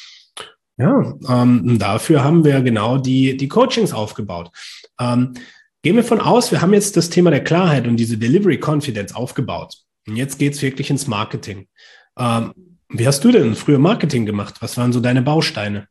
Ja, ähm, dafür haben wir genau die, die Coachings aufgebaut. Ähm, gehen wir von aus, wir haben jetzt das Thema der Klarheit und diese Delivery Confidence aufgebaut. Und jetzt geht's wirklich ins Marketing. Ähm, wie hast du denn früher Marketing gemacht? Was waren so deine Bausteine?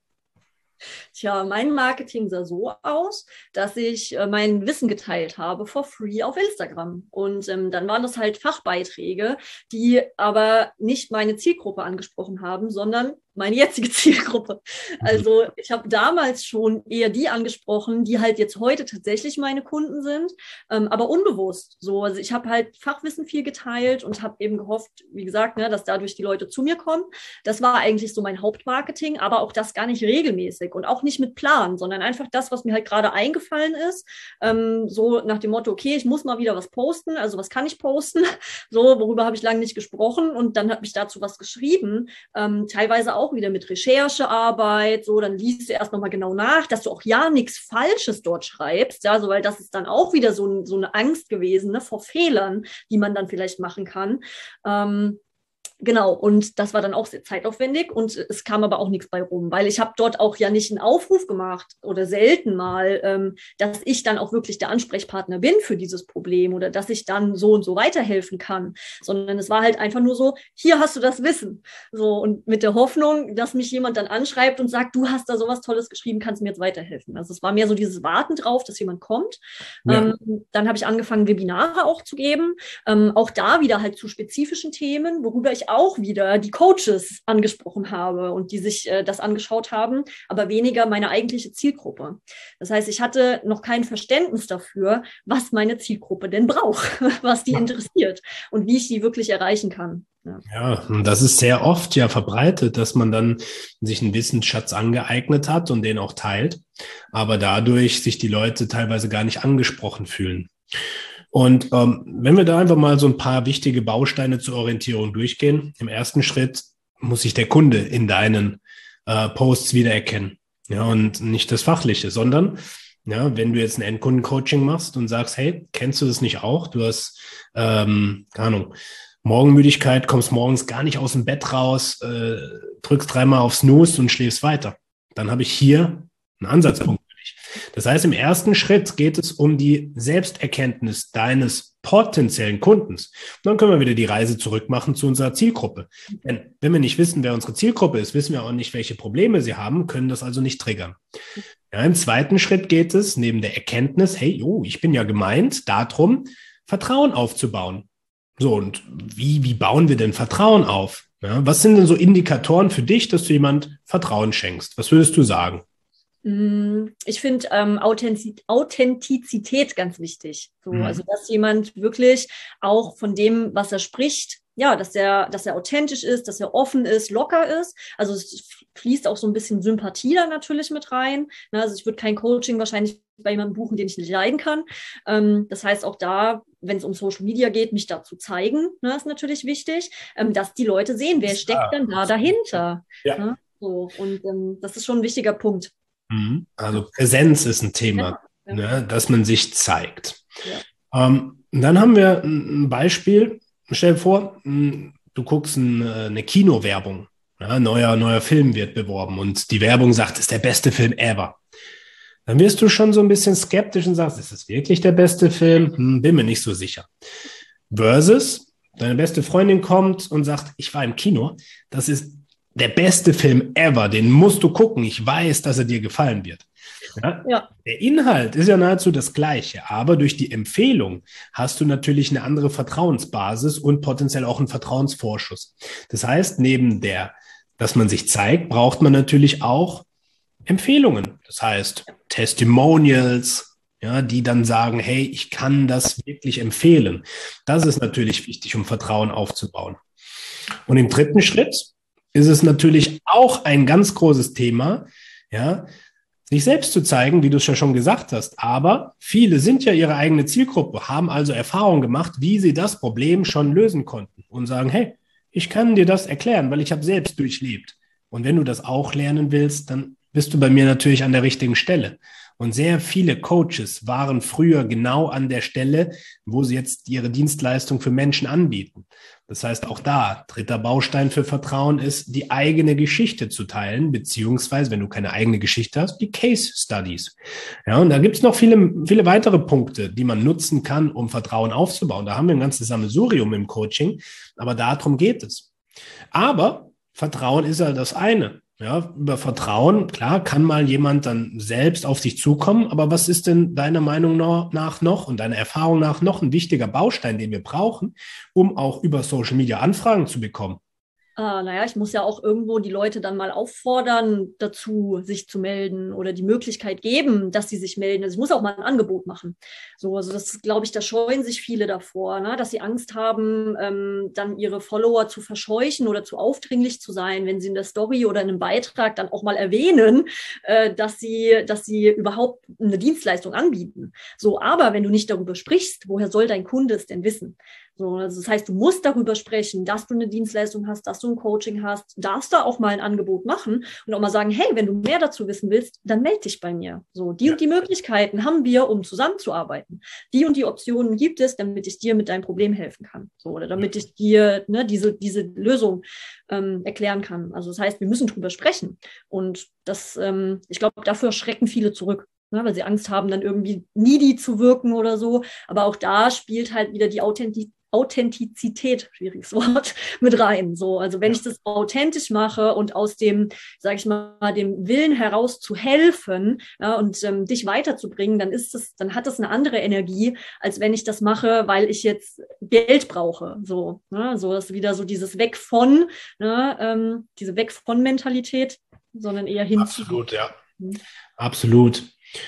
Tja, mein Marketing sah so aus, dass ich äh, mein Wissen geteilt habe for free auf Instagram. Und ähm, dann waren das halt Fachbeiträge, die aber nicht meine Zielgruppe angesprochen haben, sondern meine jetzige Zielgruppe. Also ich habe damals schon eher die angesprochen, die halt jetzt heute tatsächlich meine Kunden sind, ähm, aber unbewusst. So, also ich habe halt Fachwissen viel geteilt und habe eben gehofft, wie gesagt, ne, dass dadurch die Leute zu mir kommen. Das war eigentlich so mein Hauptmarketing, aber auch das gar nicht regelmäßig und auch nicht mit Plan, sondern einfach das, was mir halt gerade eingefallen ist. Ähm, so nach dem Motto, okay, ich muss mal wieder was posten, also was kann ich posten? So, worüber habe ich lange nicht gesprochen und dann habe ich dazu was geschrieben, ähm, teilweise auch wieder mit Recherchearbeit, so, dann liest du erst nochmal genau nach, dass du auch ja nichts Falsches dort schreibst, ja, so, weil das ist dann auch wieder so, so eine Angst gewesen, ne, vor Fehlern, die man dann vielleicht machen kann. Ähm, Genau, und das war dann auch sehr zeitaufwendig und es kam aber auch nichts bei rum, weil ich habe dort auch ja nicht einen Aufruf gemacht oder selten mal, ähm, dass ich dann auch wirklich der Ansprechpartner bin für dieses Problem oder dass ich dann so und so weiterhelfen kann, sondern es war halt einfach nur so, hier hast du das Wissen. So, und mit der Hoffnung, dass mich jemand dann anschreibt und sagt, du hast da sowas Tolles geschrieben, kannst mir jetzt weiterhelfen. Also es war mehr so dieses Warten drauf, dass jemand kommt. Ja. Ähm, dann habe ich angefangen, Webinare auch zu geben, ähm, auch da wieder halt zu spezifischen Themen, worüber ich auch wieder die Coaches angesprochen habe und die sich äh, das angeschaut haben, aber weniger meine eigentliche Zielgruppe. Das heißt, ich hatte noch kein Verständnis dafür, was meine Zielgruppe denn braucht, was die interessiert und wie ich die wirklich erreichen kann. Ja. Ja, und das ist sehr oft ja verbreitet, dass man dann sich einen Wissensschatz angeeignet hat und den auch teilt, aber dadurch sich die Leute teilweise gar nicht angesprochen fühlen. Und ähm, wenn wir da einfach mal so ein paar wichtige Bausteine zur Orientierung durchgehen, im ersten Schritt muss sich der Kunde in deinen äh, Posts wiedererkennen. Ja, und nicht das Fachliche, sondern ja, wenn du jetzt ein Endkundencoaching machst und sagst, hey, kennst du das nicht auch? Du hast, ähm, keine Ahnung, Morgenmüdigkeit, kommst morgens gar nicht aus dem Bett raus, äh, drückst dreimal auf Snooze und schläfst weiter. Dann habe ich hier einen Ansatzpunkt. Das heißt, im ersten Schritt geht es um die Selbsterkenntnis deines potenziellen Kundens. Und dann können wir wieder die Reise zurückmachen zu unserer Zielgruppe. Denn wenn wir nicht wissen, wer unsere Zielgruppe ist, wissen wir auch nicht, welche Probleme sie haben, können das also nicht triggern. Ja, im zweiten Schritt geht es neben der Erkenntnis, hey, oh, ich bin ja gemeint, darum, Vertrauen aufzubauen. So, und wie, wie bauen wir denn Vertrauen auf? Ja, was sind denn so Indikatoren für dich, dass du jemand Vertrauen schenkst? Was würdest du sagen? Ich finde ähm, Authentiz- Authentizität ganz wichtig. So, Mhm. Also, dass jemand wirklich auch von dem, was er spricht, ja, dass er, dass er authentisch ist, dass er offen ist, locker ist. Also es fließt auch so ein bisschen Sympathie da natürlich mit rein. Also ich würde kein Coaching wahrscheinlich bei jemandem buchen, den ich nicht leiden kann. Ähm, das heißt auch da, wenn es um Social Media geht, mich da zu zeigen, ne, ist natürlich wichtig, ähm, dass die Leute sehen, wer steckt denn da dahinter. Ja. Ne? So, und ähm, das ist schon ein wichtiger Punkt. Also Präsenz ist ein Thema, ja, ja. Ne, dass man sich zeigt. Ja. Ähm, dann haben wir ein Beispiel. Stell dir vor, du guckst eine, eine Kinowerbung. Ja, neuer, neuer Film wird beworben und die Werbung sagt, es ist der beste Film ever. Dann wirst du schon so ein bisschen skeptisch und sagst, ist es wirklich der beste Film? Hm, bin mir nicht so sicher. Versus, deine beste Freundin kommt und sagt, ich war im Kino, das ist der beste Film ever, den musst du gucken. Ich weiß, dass er dir gefallen wird. Ja? Ja. Der Inhalt ist ja nahezu das Gleiche, aber durch die Empfehlung hast du natürlich eine andere Vertrauensbasis und potenziell auch einen Vertrauensvorschuss. Das heißt, neben der, dass man sich zeigt, braucht man natürlich auch Empfehlungen. Das heißt, Testimonials, ja, die dann sagen, hey, ich kann das wirklich empfehlen. Das ist natürlich wichtig, um Vertrauen aufzubauen. Und im dritten Schritt ist es natürlich auch ein ganz großes Thema, ja, sich selbst zu zeigen, wie du es ja schon gesagt hast. Aber viele sind ja ihre eigene Zielgruppe, haben also Erfahrung gemacht, wie sie das Problem schon lösen konnten und sagen, hey, ich kann dir das erklären, weil ich habe selbst durchlebt. Und wenn du das auch lernen willst, dann bist du bei mir natürlich an der richtigen Stelle. Und sehr viele Coaches waren früher genau an der Stelle, wo sie jetzt ihre Dienstleistung für Menschen anbieten. Das heißt, auch da, dritter Baustein für Vertrauen ist, die eigene Geschichte zu teilen, beziehungsweise, wenn du keine eigene Geschichte hast, die Case Studies. Ja, und da gibt es noch viele, viele weitere Punkte, die man nutzen kann, um Vertrauen aufzubauen. Da haben wir ein ganzes Sammelsurium im Coaching, aber darum geht es. Aber Vertrauen ist ja das eine. Ja, über Vertrauen, klar, kann mal jemand dann selbst auf dich zukommen, aber was ist denn deiner Meinung nach noch und deiner Erfahrung nach noch ein wichtiger Baustein, den wir brauchen, um auch über Social Media Anfragen zu bekommen? Ah, naja, ich muss ja auch irgendwo die Leute dann mal auffordern, dazu sich zu melden oder die Möglichkeit geben, dass sie sich melden. Also ich muss auch mal ein Angebot machen. So, also das glaube ich, da scheuen sich viele davor, ne? Dass sie Angst haben, ähm, dann ihre Follower zu verscheuchen oder zu aufdringlich zu sein, wenn sie in der Story oder in einem Beitrag dann auch mal erwähnen, äh, dass sie, dass sie überhaupt eine Dienstleistung anbieten. So, aber wenn du nicht darüber sprichst, woher soll dein Kunde es denn wissen? So, also das heißt, du musst darüber sprechen, dass du eine Dienstleistung hast, dass du ein Coaching hast, darfst da auch mal ein Angebot machen und auch mal sagen, hey, wenn du mehr dazu wissen willst, dann melde dich bei mir. So, die und die Möglichkeiten haben wir, um zusammenzuarbeiten. Die und die Optionen gibt es, damit ich dir mit deinem Problem helfen kann. So, oder damit ich dir ne, diese, diese Lösung ähm, erklären kann. Also das heißt, wir müssen drüber sprechen. Und das, ähm, ich glaube, dafür schrecken viele zurück. Ne, weil sie Angst haben, dann irgendwie needy zu wirken oder so. Aber auch da spielt halt wieder die Authentizität Authentizität, schwieriges Wort, mit rein. So, also wenn ja. ich das authentisch mache und aus dem, sage ich mal, dem Willen heraus zu helfen ja, und ähm, dich weiterzubringen, dann ist das, dann hat das eine andere Energie, als wenn ich das mache, weil ich jetzt Geld brauche. So, ne, so ist wieder so dieses Weg von, ne, ähm, diese Weg von Mentalität, sondern eher hin zu. Absolut, ja. Hm. Absolut.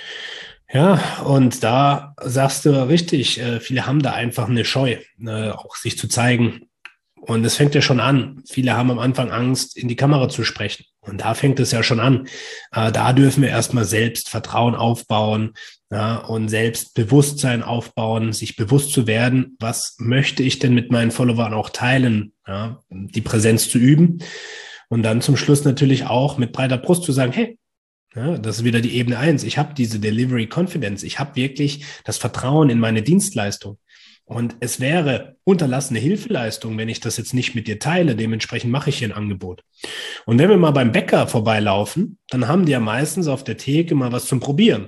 Ja, und da sagst du richtig, äh, viele haben da einfach eine Scheu, äh, auch sich zu zeigen. Und es fängt ja schon an. Viele haben am Anfang Angst, in die Kamera zu sprechen. Und da fängt es ja schon an. Äh, da dürfen wir erstmal selbst Vertrauen aufbauen, ja, und Selbstbewusstsein aufbauen, sich bewusst zu werden, was möchte ich denn mit meinen Followern auch teilen, ja, die Präsenz zu üben. Und dann zum Schluss natürlich auch mit breiter Brust zu sagen, hey, ja, das ist wieder die Ebene eins. Ich habe diese Delivery Confidence. Ich habe wirklich das Vertrauen in meine Dienstleistung. Und es wäre unterlassene Hilfeleistung, wenn ich das jetzt nicht mit dir teile. Dementsprechend mache ich hier ein Angebot. Und wenn wir mal beim Bäcker vorbeilaufen, dann haben die ja meistens auf der Theke mal was zum Probieren.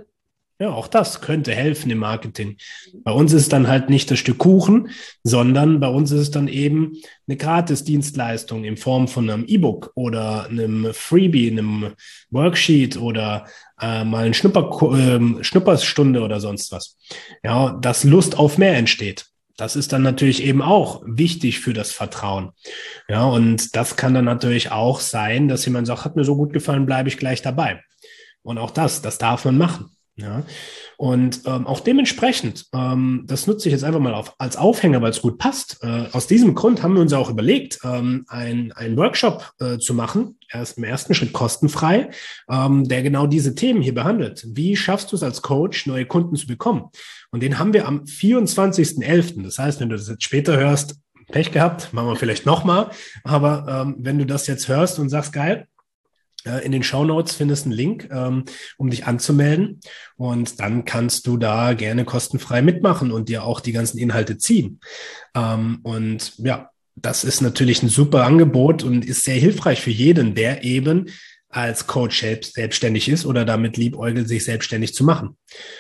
Ja, auch das könnte helfen im Marketing. Bei uns ist es dann halt nicht das Stück Kuchen, sondern bei uns ist es dann eben eine Gratis-Dienstleistung in Form von einem E-Book oder einem Freebie, einem Worksheet oder äh, mal eine Schnupper, äh, Schnupperstunde oder sonst was. Ja, dass Lust auf mehr entsteht. Das ist dann natürlich eben auch wichtig für das Vertrauen. Ja, und das kann dann natürlich auch sein, dass jemand sagt, hat mir so gut gefallen, bleibe ich gleich dabei. Und auch das, das darf man machen. Ja, und ähm, auch dementsprechend, ähm, das nutze ich jetzt einfach mal auf, als Aufhänger, weil es gut passt. Äh, aus diesem Grund haben wir uns auch überlegt, ähm, ein, einen Workshop äh, zu machen, erst im ersten Schritt kostenfrei, ähm, der genau diese Themen hier behandelt. Wie schaffst du es als Coach, neue Kunden zu bekommen? Und den haben wir am vierundzwanzigsten elften Das heißt, wenn du das jetzt später hörst, Pech gehabt, machen wir vielleicht nochmal. Aber ähm, wenn du das jetzt hörst und sagst, geil, in den Shownotes findest du einen Link, ähm, um dich anzumelden. Und dann kannst du da gerne kostenfrei mitmachen und dir auch die ganzen Inhalte ziehen. Ähm, und ja, das ist natürlich ein super Angebot und ist sehr hilfreich für jeden, der eben als Coach selbst, selbstständig ist oder damit liebäugelt, sich selbstständig zu machen.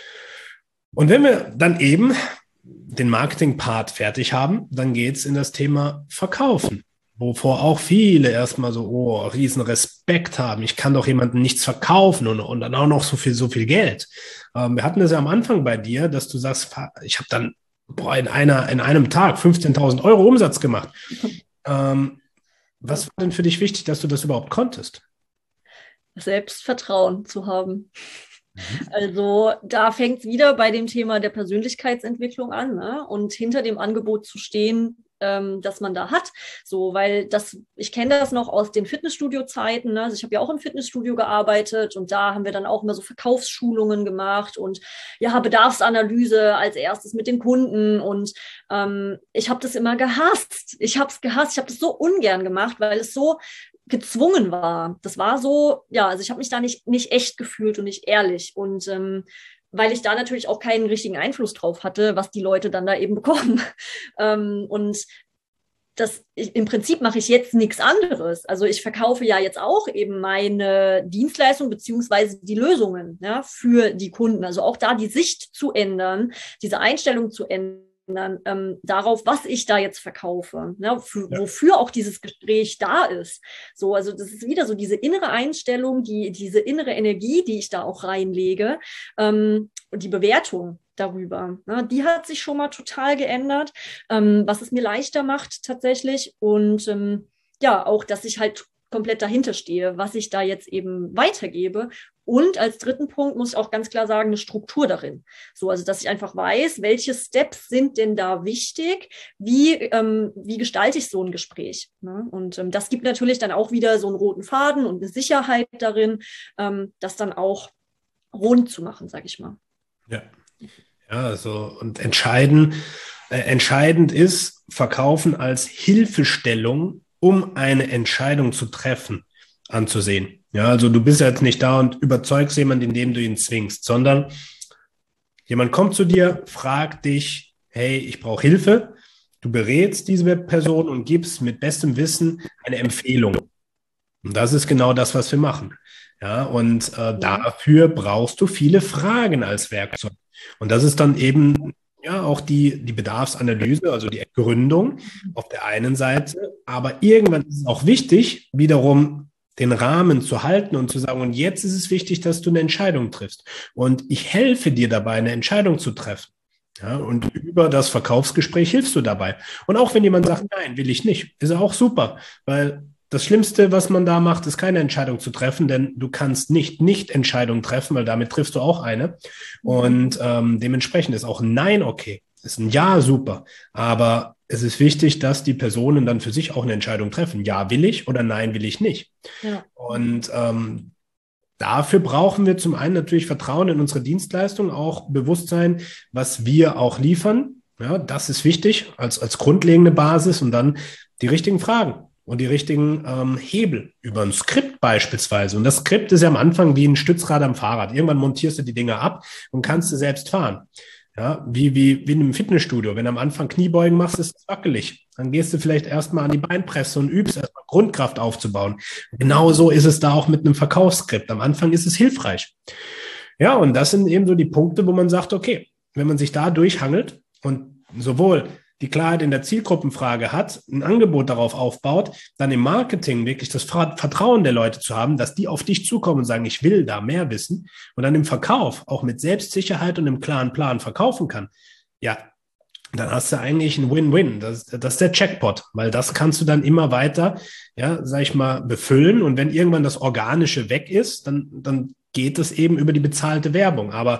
Und wenn wir dann eben den Marketing-Part fertig haben, dann geht's in das Thema Verkaufen. Wovor auch viele erstmal so, oh, riesen Respekt haben. Ich kann doch jemandem nichts verkaufen und, und dann auch noch so viel, so viel Geld. Ähm, wir hatten das ja am Anfang bei dir, dass du sagst, ich habe dann boah, in, einer, in einem Tag fünfzehntausend Euro Umsatz gemacht. Ähm, was war denn für dich wichtig, dass du das überhaupt konntest? Selbstvertrauen zu haben. Also da fängt es wieder bei dem Thema der Persönlichkeitsentwicklung an, ne? Und hinter dem Angebot zu stehen, ähm, das man da hat. So, weil das, ich kenne das noch aus den Fitnessstudio-Zeiten, ne? Also ich habe ja auch im Fitnessstudio gearbeitet und da haben wir dann auch immer so Verkaufsschulungen gemacht und ja, Bedarfsanalyse als erstes mit den Kunden und ähm, ich habe das immer gehasst. Ich habe es gehasst. Ich habe das so ungern gemacht, weil es so gezwungen war. Das war so, ja, also ich habe mich da nicht, nicht echt gefühlt und nicht ehrlich. Und ähm, weil ich da natürlich auch keinen richtigen Einfluss drauf hatte, was die Leute dann da eben bekommen. ähm, und das, ich, im Prinzip mache ich jetzt nichts anderes. Also ich verkaufe ja jetzt auch eben meine Dienstleistung beziehungsweise die Lösungen, ja, für die Kunden. Also auch da die Sicht zu ändern, diese Einstellung zu ändern. Ähm, darauf, was ich da jetzt verkaufe, ne, für, ja. wofür auch dieses Gespräch da ist. So, also das ist wieder so diese innere Einstellung, die, diese innere Energie, die ich da auch reinlege, ähm, und die Bewertung darüber, ne, die hat sich schon mal total geändert, ähm, was es mir leichter macht tatsächlich und ähm, ja, auch, dass ich halt komplett dahinter stehe, was ich da jetzt eben weitergebe. Und als dritten Punkt muss ich auch ganz klar sagen, eine Struktur darin. So, also dass ich einfach weiß, welche Steps sind denn da wichtig, wie, ähm, wie gestalte ich so ein Gespräch. Ne? Und ähm, das gibt natürlich dann auch wieder so einen roten Faden und eine Sicherheit darin, ähm, das dann auch rund zu machen, sage ich mal. Ja, ja, also und entscheiden, äh, entscheidend ist, Verkaufen als Hilfestellung, um eine Entscheidung zu treffen, anzusehen. Ja, also du bist jetzt nicht da und überzeugst jemanden, indem du ihn zwingst, sondern jemand kommt zu dir, fragt dich, hey, ich brauche Hilfe. Du berätst diese Person und gibst mit bestem Wissen eine Empfehlung. Und das ist genau das, was wir machen. Ja, und äh, dafür brauchst du viele Fragen als Werkzeug. Und das ist dann eben ja auch die, die Bedarfsanalyse, also die Gründung auf der einen Seite. Aber irgendwann ist es auch wichtig, wiederum den Rahmen zu halten und zu sagen, und jetzt ist es wichtig, dass du eine Entscheidung triffst. Und ich helfe dir dabei, eine Entscheidung zu treffen. Ja, und über das Verkaufsgespräch hilfst du dabei. Und auch wenn jemand sagt, nein, will ich nicht, ist auch super, weil das Schlimmste, was man da macht, ist keine Entscheidung zu treffen, denn du kannst nicht nicht Entscheidungen treffen, weil damit triffst du auch eine. Und ähm, dementsprechend ist auch ein Nein okay. Ist ein Ja super. Aber es ist wichtig, dass die Personen dann für sich auch eine Entscheidung treffen. Ja will ich oder nein will ich nicht. Ja. Und ähm, dafür brauchen wir zum einen natürlich Vertrauen in unsere Dienstleistung, auch Bewusstsein, was wir auch liefern. Ja, das ist wichtig als, als grundlegende Basis und dann die richtigen Fragen. Und die richtigen ähm, Hebel über ein Skript beispielsweise. Und das Skript ist ja am Anfang wie ein Stützrad am Fahrrad. Irgendwann montierst du die Dinger ab und kannst du selbst fahren. Ja, wie, wie, wie in einem Fitnessstudio. Wenn du am Anfang Kniebeugen machst, ist es wackelig. Dann gehst du vielleicht erstmal an die Beinpresse und übst erstmal Grundkraft aufzubauen. Genauso ist es da auch mit einem Verkaufsskript. Am Anfang ist es hilfreich. Ja, und das sind eben so die Punkte, wo man sagt, okay, wenn man sich da durchhangelt und sowohl die Klarheit in der Zielgruppenfrage hat, ein Angebot darauf aufbaut, dann im Marketing wirklich das Vertrauen der Leute zu haben, dass die auf dich zukommen und sagen, ich will da mehr wissen und dann im Verkauf auch mit Selbstsicherheit und einem klaren Plan verkaufen kann, ja, dann hast du eigentlich ein Win-Win. Das, das ist der Jackpot, weil das kannst du dann immer weiter, ja, sag ich mal, befüllen und wenn irgendwann das Organische weg ist, dann, dann geht es eben über die bezahlte Werbung, aber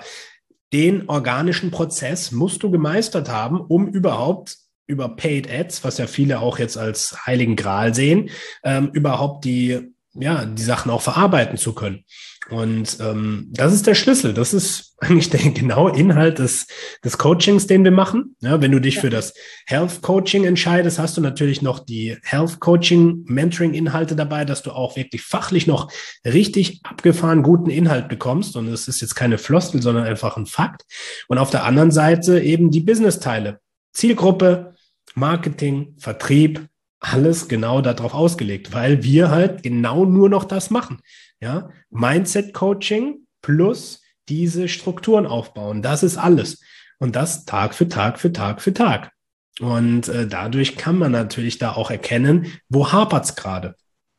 den organischen Prozess musst du gemeistert haben, um überhaupt über Paid Ads, was ja viele auch jetzt als heiligen Gral sehen, ähm, überhaupt die, ja, die Sachen auch verarbeiten zu können. Und ähm, das ist der Schlüssel. Das ist eigentlich der genaue Inhalt des, des Coachings, den wir machen. Ja, wenn du dich ja. für das Health Coaching entscheidest, hast du natürlich noch die Health Coaching Mentoring Inhalte dabei, dass du auch wirklich fachlich noch richtig abgefahren guten Inhalt bekommst. Und es ist jetzt keine Floskel, sondern einfach ein Fakt. Und auf der anderen Seite eben die Business-Teile. Zielgruppe, Marketing, Vertrieb, alles genau darauf ausgelegt, weil wir halt genau nur noch das machen. Ja, Mindset-Coaching plus diese Strukturen aufbauen. Das ist alles. Und das Tag für Tag für Tag für Tag. Und äh, dadurch kann man natürlich da auch erkennen, wo hapert es gerade.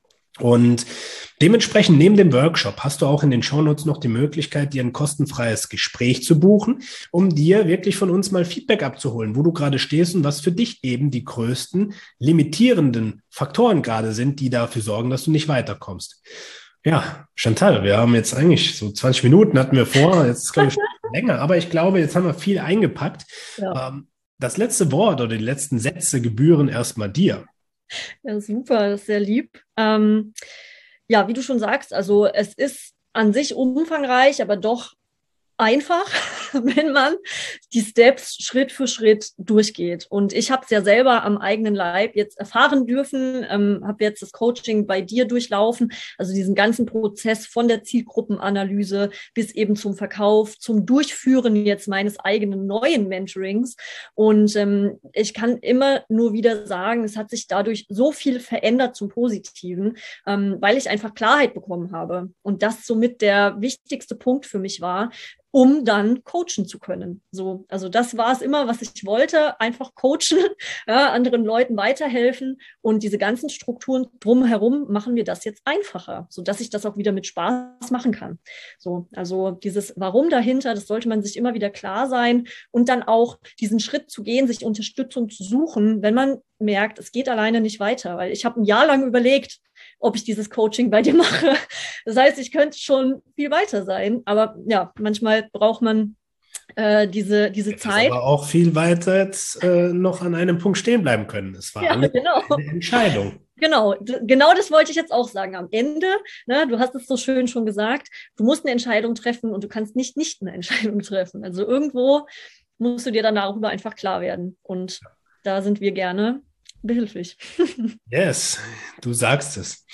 Und dementsprechend neben dem Workshop hast du auch in den Shownotes noch die Möglichkeit, dir ein kostenfreies Gespräch zu buchen, um dir wirklich von uns mal Feedback abzuholen, wo du gerade stehst und was für dich eben die größten limitierenden Faktoren gerade sind, die dafür sorgen, dass du nicht weiterkommst. Ja, Chantal, wir haben jetzt eigentlich so zwanzig Minuten hatten wir vor, jetzt ist glaube ich länger, aber ich glaube, jetzt haben wir viel eingepackt. Ja. Ähm, das letzte Wort oder die letzten Sätze gebühren erstmal dir. Ja, super, das ist sehr lieb. Ähm, ja, wie du schon sagst, also es ist an sich umfangreich, aber doch einfach, wenn man die Steps Schritt für Schritt durchgeht. Und ich habe es ja selber am eigenen Leib jetzt erfahren dürfen, ähm, habe jetzt das Coaching bei dir durchlaufen, also diesen ganzen Prozess von der Zielgruppenanalyse bis eben zum Verkauf, zum Durchführen jetzt meines eigenen neuen Mentorings. Und ähm, ich kann immer nur wieder sagen, es hat sich dadurch so viel verändert zum Positiven, ähm, weil ich einfach Klarheit bekommen habe. Und das somit der wichtigste Punkt für mich war, um dann coachen zu können. So, also das war es immer, was ich wollte, einfach coachen, ja, anderen Leuten weiterhelfen, und diese ganzen Strukturen drumherum machen mir das jetzt einfacher, sodass ich das auch wieder mit Spaß machen kann. So, also dieses Warum dahinter, das sollte man sich immer wieder klar sein, und dann auch diesen Schritt zu gehen, sich Unterstützung zu suchen, wenn man merkt, es geht alleine nicht weiter, weil ich habe ein Jahr lang überlegt, ob ich dieses Coaching bei dir mache. Das heißt, ich könnte schon viel weiter sein, aber ja, manchmal braucht man äh, diese, diese Zeit. Aber auch viel weiter jetzt, äh, noch an einem Punkt stehen bleiben können. Es war ja, alles genau. eine Entscheidung. Genau, genau das wollte ich jetzt auch sagen. Am Ende, ne, du hast es so schön schon gesagt, du musst eine Entscheidung treffen und du kannst nicht nicht eine Entscheidung treffen. Also irgendwo musst du dir dann darüber einfach klar werden. Und da sind wir gerne behilflich. Yes, du sagst es.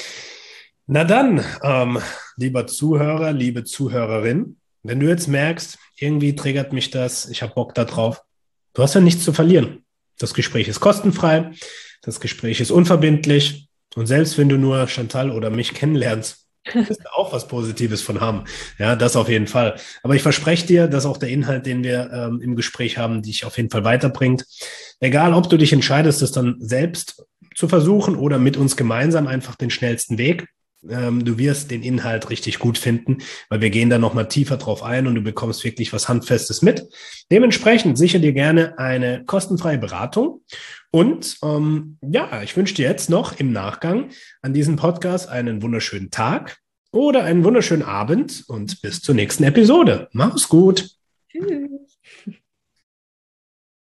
Na dann, ähm, lieber Zuhörer, liebe Zuhörerin, wenn du jetzt merkst, irgendwie triggert mich das, ich habe Bock da drauf, du hast ja nichts zu verlieren. Das Gespräch ist kostenfrei, das Gespräch ist unverbindlich, und selbst wenn du nur Chantal oder mich kennenlernst, wirst du auch was Positives von haben. Ja, das auf jeden Fall. Aber ich verspreche dir, dass auch der Inhalt, den wir ähm, im Gespräch haben, dich auf jeden Fall weiterbringt. Egal, ob du dich entscheidest, es dann selbst zu versuchen oder mit uns gemeinsam einfach den schnellsten Weg. Ähm, du wirst den Inhalt richtig gut finden, weil wir gehen da nochmal tiefer drauf ein und du bekommst wirklich was Handfestes mit. Dementsprechend sichere dir gerne eine kostenfreie Beratung. Und ähm, ja, ich wünsche dir jetzt noch im Nachgang an diesem Podcast einen wunderschönen Tag oder einen wunderschönen Abend und bis zur nächsten Episode. Mach's gut.